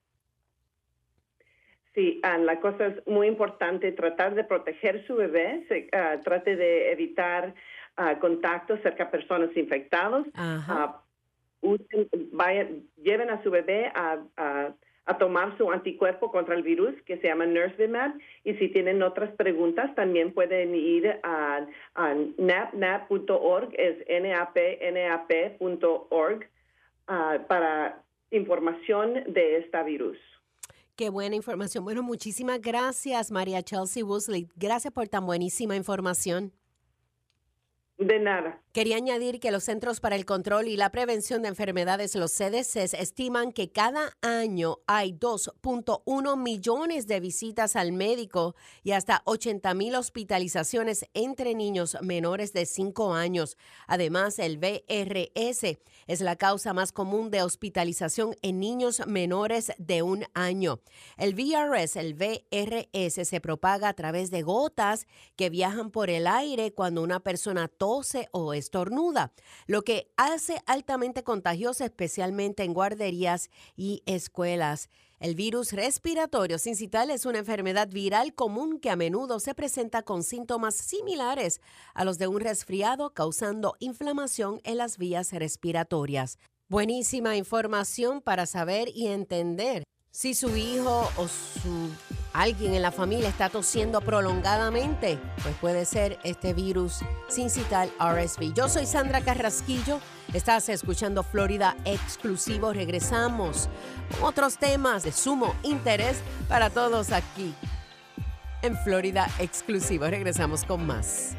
Sí, uh, la cosa es muy importante, tratar de proteger su bebé, se, uh, trate de evitar uh, contactos cerca de personas infectadas, uh, usen, vayan, lleven a su bebé a, a, a tomar su anticuerpo contra el virus que se llama Nursevimab, y si tienen otras preguntas también pueden ir a, a nap nap punto org, es N A P N A P punto org uh, para información de este virus. Qué buena información. Bueno, muchísimas gracias, María Chelsea Woosley. Gracias por tan buenísima información. De nada. Quería añadir que los Centros para el Control y la Prevención de Enfermedades, los C D C, estiman que cada año hay dos punto uno millones de visitas al médico y hasta ochenta mil hospitalizaciones entre niños menores de cinco años. Además, el V R S es la causa más común de hospitalización en niños menores de un año. El V R S, el V R S se propaga a través de gotas que viajan por el aire cuando una persona tose o estornuda, lo que hace altamente contagiosa, especialmente en guarderías y escuelas. El virus respiratorio sincital es una enfermedad viral común que a menudo se presenta con síntomas similares a los de un resfriado, causando inflamación en las vías respiratorias. Buenísima información para saber y entender si su hijo o su alguien en la familia está tosiendo prolongadamente, pues puede ser este virus sincital R S V. Yo soy Sandra Carrasquillo, estás escuchando Florida Exclusivo. Regresamos con otros temas de sumo interés para todos aquí en Florida Exclusivo. Regresamos con más.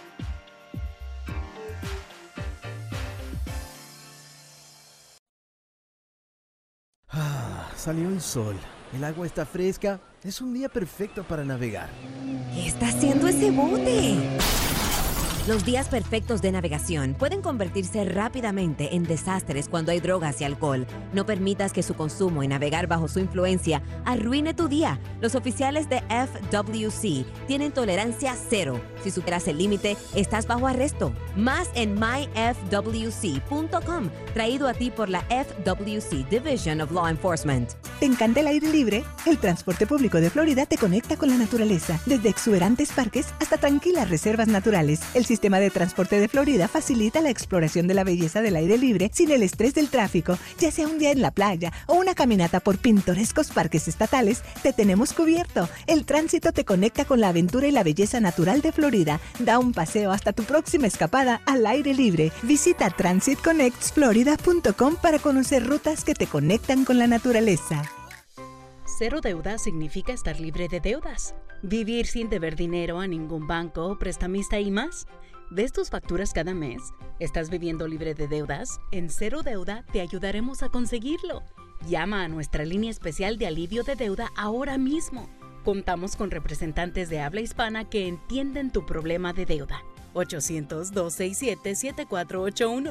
Ah, salió el sol. El agua está fresca. Es un día perfecto para navegar. ¿Qué está haciendo ese bote? Los días perfectos de navegación pueden convertirse rápidamente en desastres cuando hay drogas y alcohol. No permitas que su consumo y navegar bajo su influencia arruine tu día. Los oficiales de F W C tienen tolerancia cero. Si superas el límite, estás bajo arresto. Más en my f w c punto com, traído a ti por la F W C Division of Law Enforcement. ¿Te encanta el aire libre? El transporte público de Florida te conecta con la naturaleza, desde exuberantes parques hasta tranquilas reservas naturales. El El sistema de transporte de Florida facilita la exploración de la belleza del aire libre sin el estrés del tráfico. Ya sea un día en la playa o una caminata por pintorescos parques estatales, te tenemos cubierto. El tránsito te conecta con la aventura y la belleza natural de Florida. Da un paseo hasta tu próxima escapada al aire libre. Visita transit connects florida punto com para conocer rutas que te conectan con la naturaleza. Cero deuda significa estar libre de deudas, vivir sin deber dinero a ningún banco o prestamista y más. ¿Ves tus facturas cada mes? ¿Estás viviendo libre de deudas? En Cero Deuda te ayudaremos a conseguirlo. Llama a nuestra línea especial de alivio de deuda ahora mismo. Contamos con representantes de habla hispana que entienden tu problema de deuda. ochocientos, dos seis siete, siete cuatro ocho uno.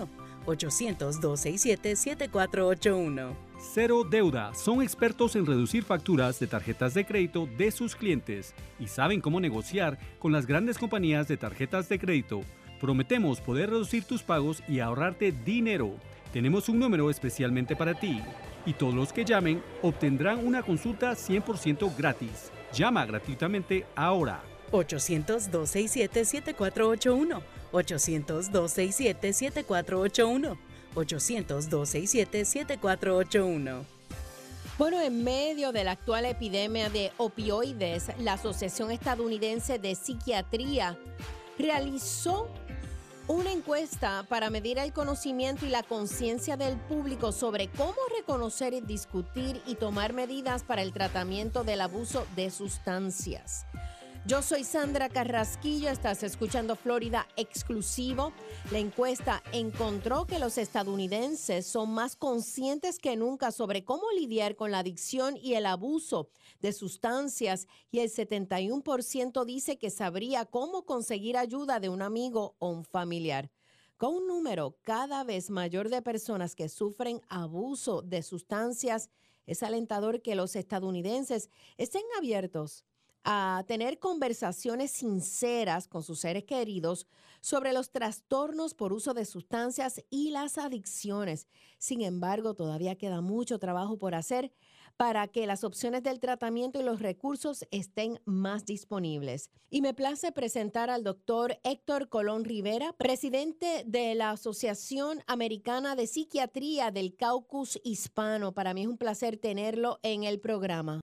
ochocientos, dos seis siete, siete cuatro ocho uno. Cero Deuda son expertos en reducir facturas de tarjetas de crédito de sus clientes y saben cómo negociar con las grandes compañías de tarjetas de crédito. Prometemos poder reducir tus pagos y ahorrarte dinero. Tenemos un número especialmente para ti y todos los que llamen obtendrán una consulta cien por ciento gratis. Llama gratuitamente ahora. ochocientos, dos seis siete, siete cuatro ocho uno. ochocientos, dos seis siete, siete cuatro ocho uno. ochocientos, dos seis siete, siete cuatro ocho uno. Bueno, en medio de la actual epidemia de opioides, la Asociación Estadounidense de Psiquiatría realizó una encuesta para medir el conocimiento y la conciencia del público sobre cómo reconocer, discutir y tomar medidas para el tratamiento del abuso de sustancias. Yo soy Sandra Carrasquillo, estás escuchando Florida Exclusivo. La encuesta encontró que los estadounidenses son más conscientes que nunca sobre cómo lidiar con la adicción y el abuso de sustancias y el setenta y uno por ciento dice que sabría cómo conseguir ayuda de un amigo o un familiar. Con un número cada vez mayor de personas que sufren abuso de sustancias, es alentador que los estadounidenses estén abiertos a tener conversaciones sinceras con sus seres queridos sobre los trastornos por uso de sustancias y las adicciones. Sin embargo, todavía queda mucho trabajo por hacer para que las opciones del tratamiento y los recursos estén más disponibles. Y me place presentar al doctor Héctor Colón Rivera, presidente de la Asociación Americana de Psiquiatría del Caucus Hispano. Para mí es un placer tenerlo en el programa.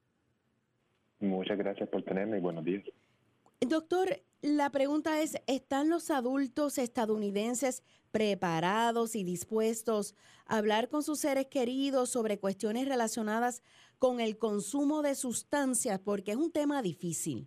Muchas gracias por tenerme y buenos días. Doctor, la pregunta es, ¿están los adultos estadounidenses preparados y dispuestos a hablar con sus seres queridos sobre cuestiones relacionadas con el consumo de sustancias? Porque es un tema difícil.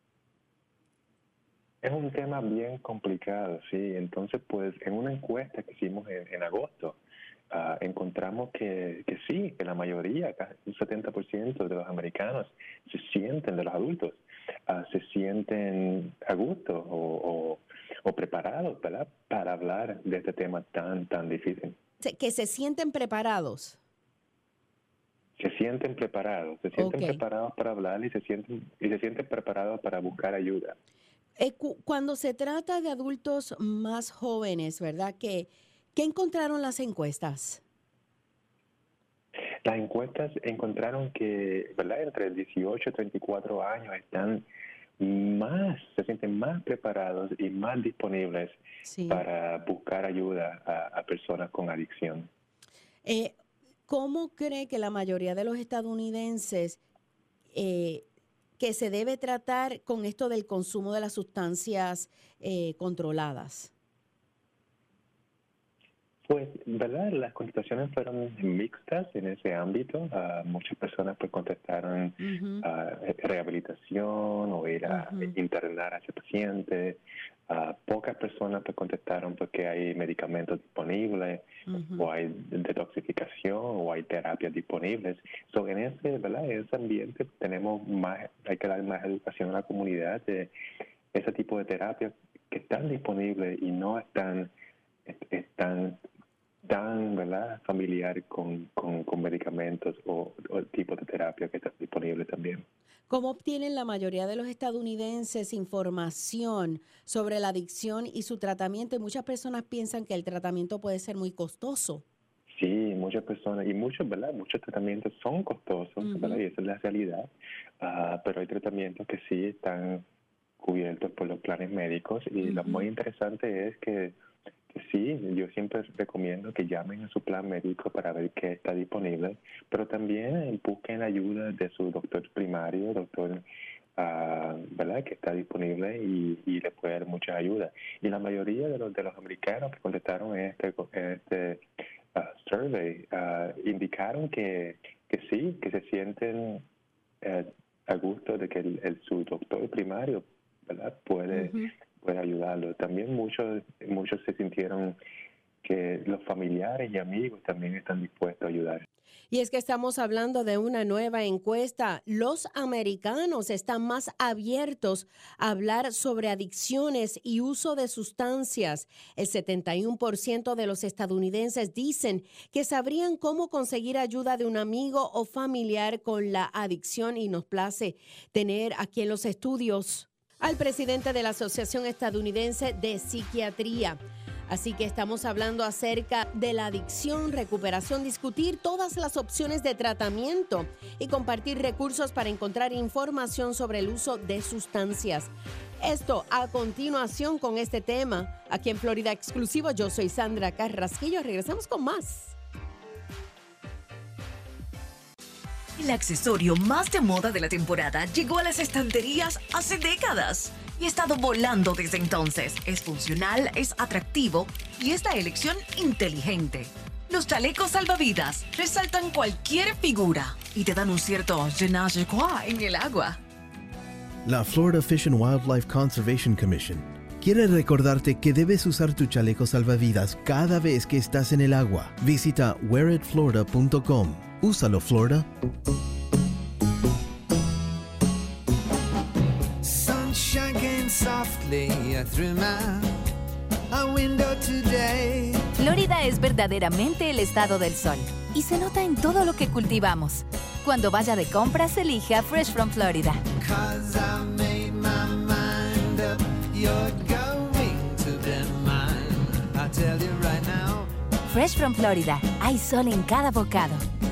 Es un tema bien complicado, sí. Entonces, pues, en una encuesta que hicimos en, en agosto, Uh, encontramos que, que sí, que la mayoría, casi un setenta por ciento de los americanos se sienten, de los adultos, uh, se sienten a gusto o, o, o preparados, ¿verdad?, para hablar de este tema tan, tan difícil. Que se sienten preparados. Se sienten preparados, se sienten Okay. preparados para hablar y se sienten, y se sienten preparados para buscar ayuda. Eh, cu- cuando se trata de adultos más jóvenes, ¿verdad?, que ¿qué encontraron las encuestas? Las encuestas encontraron que, ¿verdad?, entre dieciocho y treinta y cuatro años están más, se sienten más preparados y más disponibles Sí. para buscar ayuda a, a personas con adicción. Eh, ¿Cómo cree que la mayoría de los estadounidenses eh, que se debe tratar con esto del consumo de las sustancias eh, controladas? Pues, ¿verdad? Las contestaciones fueron mixtas en ese ámbito. Uh, muchas personas pues contestaron Uh-huh. uh, rehabilitación o ir a Ujú. internar a ese paciente. Uh, pocas personas pues contestaron porque hay medicamentos disponibles Ujú. o hay detoxificación o hay terapias disponibles. So, en ese, ¿verdad? En ese ambiente tenemos más, hay que dar más educación a la comunidad de ese tipo de terapias que están disponibles y no están, están tan, ¿verdad?, familiar con, con, con medicamentos o, o el tipo de terapia que está disponible también. ¿Cómo obtienen la mayoría de los estadounidenses información sobre la adicción y su tratamiento? Y muchas personas piensan que el tratamiento puede ser muy costoso. Sí, muchas personas, y muchos, ¿verdad? Muchos tratamientos son costosos, Ujú. ¿verdad? Y esa es la realidad. Ah, pero hay tratamientos que sí están cubiertos por los planes médicos. Y lo Ujú. muy interesante es que, que sí, yo siempre recomiendo que llamen a su plan médico para ver qué está disponible, pero también busquen ayuda de su doctor primario, doctor, ah, ¿verdad?, que está disponible y, y le puede dar mucha ayuda. Y la mayoría de los, de los americanos que contestaron en este, en este uh, survey uh, indicaron que, que sí, que se sienten eh, a gusto de que el, el, su doctor primario, ¿verdad?, puede, Ujú. puede ayudarlo. También muchos muchos se sintieron que los familiares y amigos también están dispuestos a ayudar. Y es que estamos hablando de una nueva encuesta. Los americanos están más abiertos a hablar sobre adicciones y uso de sustancias. El setenta y uno por ciento de los estadounidenses dicen que sabrían cómo conseguir ayuda de un amigo o familiar con la adicción, y nos place tener aquí en los estudios al presidente de la Asociación Estadounidense de Psiquiatría. Así que estamos hablando acerca de la adicción, recuperación, discutir todas las opciones de tratamiento y compartir recursos para encontrar información sobre el uso de sustancias. Esto a continuación con este tema, aquí en Florida Exclusivo. Yo soy Sandra Carrasquillo. Regresamos con más. El accesorio más de moda de la temporada llegó a las estanterías hace décadas y ha estado volando desde entonces. Es funcional, es atractivo y es la elección inteligente. Los chalecos salvavidas resaltan cualquier figura y te dan un cierto je ne sais quoi en el agua. La Florida Fish and Wildlife Conservation Commission quiere recordarte que debes usar tu chaleco salvavidas cada vez que estás en el agua. Visita wear it florida punto com. Úsalo, Florida. Sunshine came softly through my window today. Florida es verdaderamente el estado del sol y se nota en todo lo que cultivamos. Cuando vaya de compras, elija Fresh from Florida. 'Cause I made my mind up, you're going to be mine. I tell you right now. Fresh from Florida. Hay sol en cada bocado.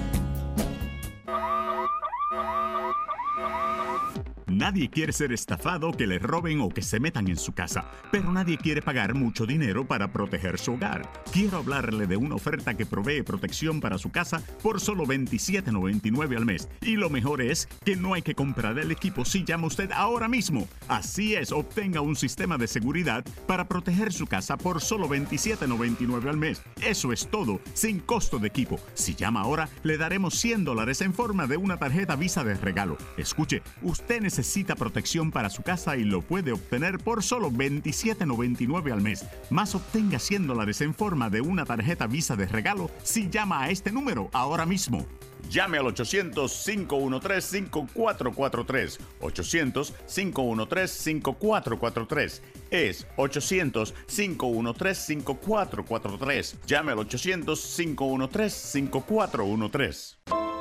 Nadie quiere ser estafado, que le roben o que se metan en su casa, pero nadie quiere pagar mucho dinero para proteger su hogar. Quiero hablarle de una oferta que provee protección para su casa por solo veintisiete noventa y nueve al mes. Y lo mejor es que no hay que comprar el equipo si llama usted ahora mismo. Así es, obtenga un sistema de seguridad para proteger su casa por solo veintisiete noventa y nueve al mes. Eso es todo, sin costo de equipo. Si llama ahora, le daremos cien dólares en forma de una tarjeta Visa de regalo. Escuche, usted necesita Necesita protección para su casa y lo puede obtener por solo veintisiete noventa y nueve al mes. Más obtenga cien dólares en forma de una tarjeta Visa de regalo si llama a este número ahora mismo. Llame al ochocientos, cinco uno tres, cinco cuatro cuatro tres. ochocientos, cinco uno tres, cinco cuatro cuatro tres. Es ochocientos, cinco uno tres, cinco cuatro cuatro tres. Llame al ochocientos, cinco uno tres, cinco cuatro uno tres.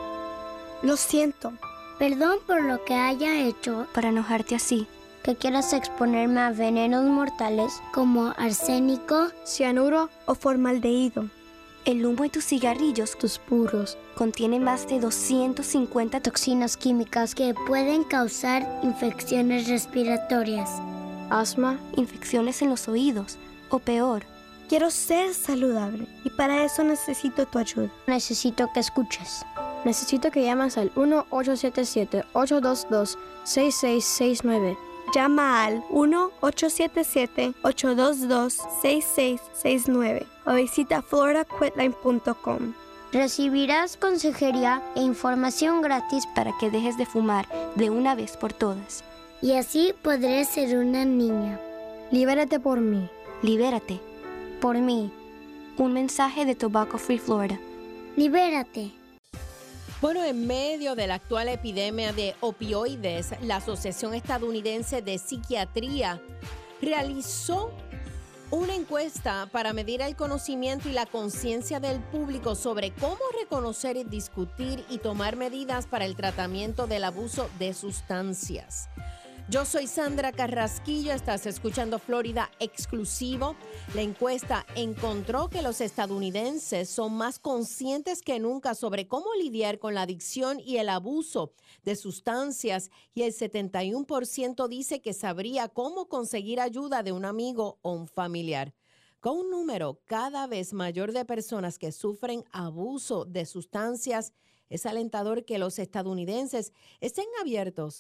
Lo siento. Perdón por lo que haya hecho para enojarte así. Que quieras exponerme a venenos mortales como arsénico, cianuro o formaldehído. El humo de tus cigarrillos, tus puros, contienen más de doscientas cincuenta toxinas químicas que pueden causar infecciones respiratorias, asma, infecciones en los oídos o peor. Quiero ser saludable y para eso necesito tu ayuda. Necesito que escuches. Necesito que llames al uno ocho siete siete, ocho dos dos, seis seis seis nueve. Llama al uno ocho siete siete, ocho dos dos, seis seis seis nueve o visita florida quitline punto com. Recibirás consejería e información gratis para que dejes de fumar de una vez por todas. Y así podré ser una niña. Libérate por mí. Libérate. Por mí. Un mensaje de Tobacco Free Florida. Libérate. Bueno, en medio de la actual epidemia de opioides, la Asociación Estadounidense de Psiquiatría realizó una encuesta para medir el conocimiento y la conciencia del público sobre cómo reconocer, discutir y tomar medidas para el tratamiento del abuso de sustancias. Yo soy Sandra Carrasquillo, estás escuchando Florida Exclusivo. La encuesta encontró que los estadounidenses son más conscientes que nunca sobre cómo lidiar con la adicción y el abuso de sustancias y el setenta y uno por ciento dice que sabría cómo conseguir ayuda de un amigo o un familiar. Con un número cada vez mayor de personas que sufren abuso de sustancias, es alentador que los estadounidenses estén abiertos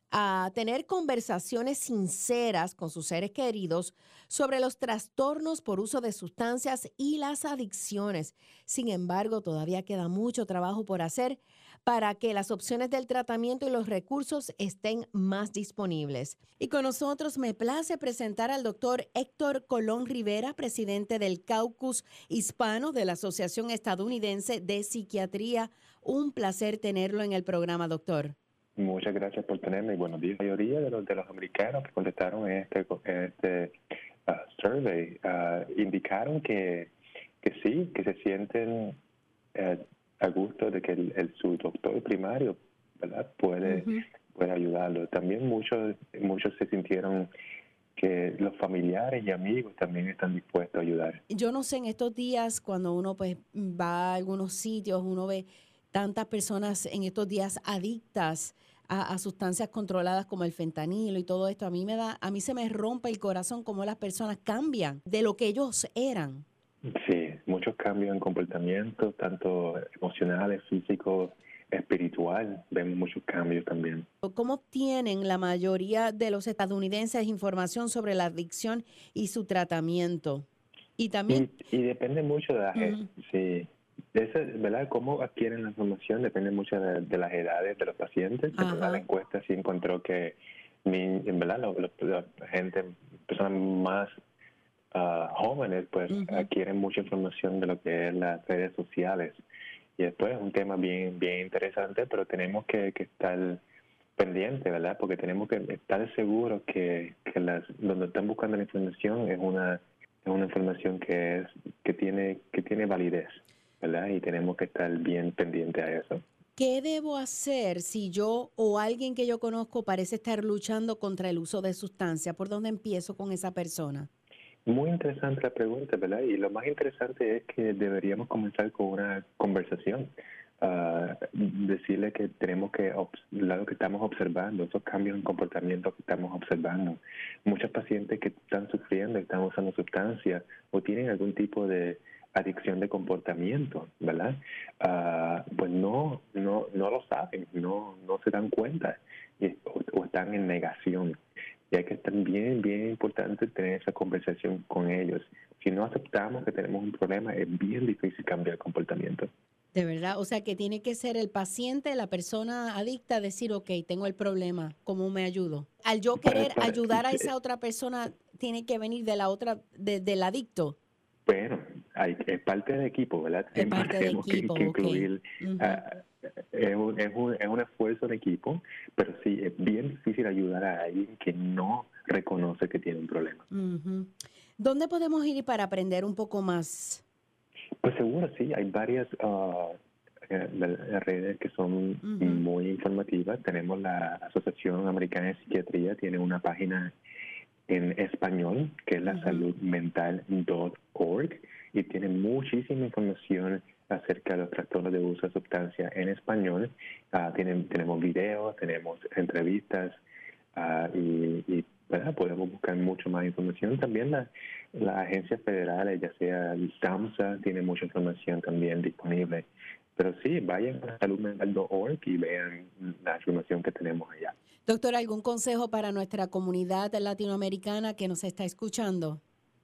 a tener conversaciones sinceras con sus seres queridos sobre los trastornos por uso de sustancias y las adicciones. Sin embargo, todavía queda mucho trabajo por hacer para que las opciones del tratamiento y los recursos estén más disponibles. Y con nosotros me place presentar al doctor Héctor Colón Rivera, presidente del Caucus Hispano de la Asociación Estadounidense de Psiquiatría. Un placer tenerlo en el programa, doctor. Muchas gracias por tenerme y buenos días. La mayoría de los, de los americanos que contestaron en este, en este uh, survey uh, indicaron que, que sí, que se sienten uh, a gusto de que el, el, su doctor primario, ¿verdad? Puede, uh-huh. puede ayudarlo. También muchos, muchos se sintieron que los familiares y amigos también están dispuestos a ayudar. Yo no sé, en estos días cuando uno pues va a algunos sitios, uno ve tantas personas en estos días adictas a, a sustancias controladas como el fentanilo y todo esto. A mí me da, a mí se me rompe el corazón cómo las personas cambian de lo que ellos eran. Sí, muchos cambios en comportamiento, tanto emocionales, físicos, espiritual. Vemos muchos cambios también. ¿Cómo obtienen la mayoría de los estadounidenses información sobre la adicción y su tratamiento? Y también... Y, y depende mucho de la gente, uh-huh. sí. Esa, ¿verdad? Cómo adquieren la información depende mucho de, de las edades de los pacientes. ¿Verdad? La encuesta sí encontró que ni, en verdad la, la, la gente, personas más uh, jóvenes, pues uh-huh. adquieren mucha información de lo que es las redes sociales. Y después es un tema bien bien interesante, pero tenemos que, que estar pendientes, ¿verdad? Porque tenemos que estar seguros que, que las donde están buscando la información es una es una información que es que tiene que tiene validez, ¿verdad? Y tenemos que estar bien pendientes a eso. ¿Qué debo hacer si yo o alguien que yo conozco parece estar luchando contra el uso de sustancias? ¿Por dónde empiezo con esa persona? Muy interesante la pregunta, ¿verdad? Y lo más interesante es que deberíamos comenzar con una conversación. Uh, decirle que tenemos que, lo que estamos observando, esos cambios en comportamiento que estamos observando. Muchos pacientes que están sufriendo, están usando sustancias o tienen algún tipo de adicción de comportamiento, ¿verdad? Uh, pues no, no, no lo saben, no, no se dan cuenta y, o, o están en negación. Y hay que estar bien, bien importante tener esa conversación con ellos. Si no aceptamos que tenemos un problema, es bien difícil cambiar el comportamiento. De verdad, o sea que tiene que ser el paciente, la persona adicta, decir, ok, tengo el problema, ¿cómo me ayudo? Al yo querer para, para, ayudar a esa otra persona, tiene que venir de la otra, de, del adicto. Bueno, hay, es parte del equipo, ¿verdad? Es parte del equipo, que, que incluir, okay. uh-huh. uh, es, un, es, un, es un esfuerzo de equipo, pero sí, es bien difícil ayudar a alguien que no reconoce que tiene un problema. Uh-huh. ¿Dónde podemos ir para aprender un poco más? Pues seguro, sí. Hay varias uh, redes que son uh-huh. muy informativas. Tenemos la Asociación Americana de Psiquiatría, tiene una página en español, que es la uh-huh. salud mental punto org, y tiene muchísima información acerca de los trastornos de uso de sustancia en español. Uh, tienen, tenemos videos, tenemos entrevistas uh, y, y ¿verdad? Podemos buscar mucho más información. También las la agencias federales, ya sea el SAMHSA, tiene mucha información también disponible. Pero sí, vayan a salud mental punto org y vean la información que tenemos allá. Doctor, ¿algún consejo para nuestra comunidad latinoamericana que nos está escuchando?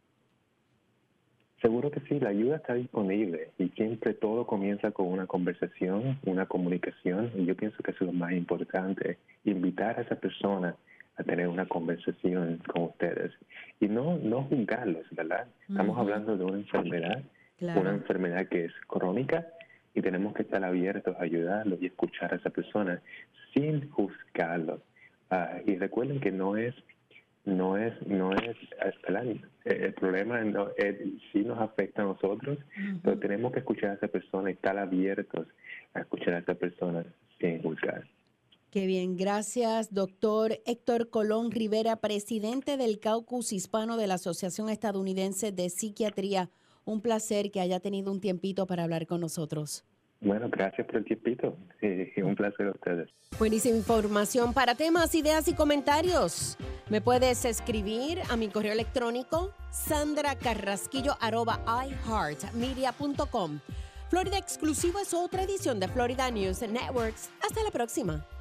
Seguro que sí, la ayuda está disponible y siempre todo comienza con una conversación, una comunicación, y yo pienso que eso es lo más importante, invitar a esa persona a tener una conversación con ustedes y no no juzgarlos, ¿verdad? Estamos uh-huh. hablando de una enfermedad, claro. una enfermedad que es crónica y tenemos que estar abiertos a ayudarlos y escuchar a esa persona sin juzgarlos. Uh, y recuerden que no es no es no es ¿verdad? El problema no, es, sí nos afecta a nosotros, uh-huh. pero tenemos que escuchar a esa persona y estar abiertos a escuchar a esa persona sin juzgar. Qué bien, gracias, doctor Héctor Colón Rivera, presidente del Caucus Hispano de la Asociación Estadounidense de Psiquiatría. Un placer que haya tenido un tiempito para hablar con nosotros. Bueno, gracias por el tiempito. Sí, un placer a ustedes. Buenísima información. Para temas, ideas y comentarios, me puedes escribir a mi correo electrónico sandracarrasquillo arroba iheartmedia punto com. Florida Exclusivo es otra edición de Florida News Networks. Hasta la próxima.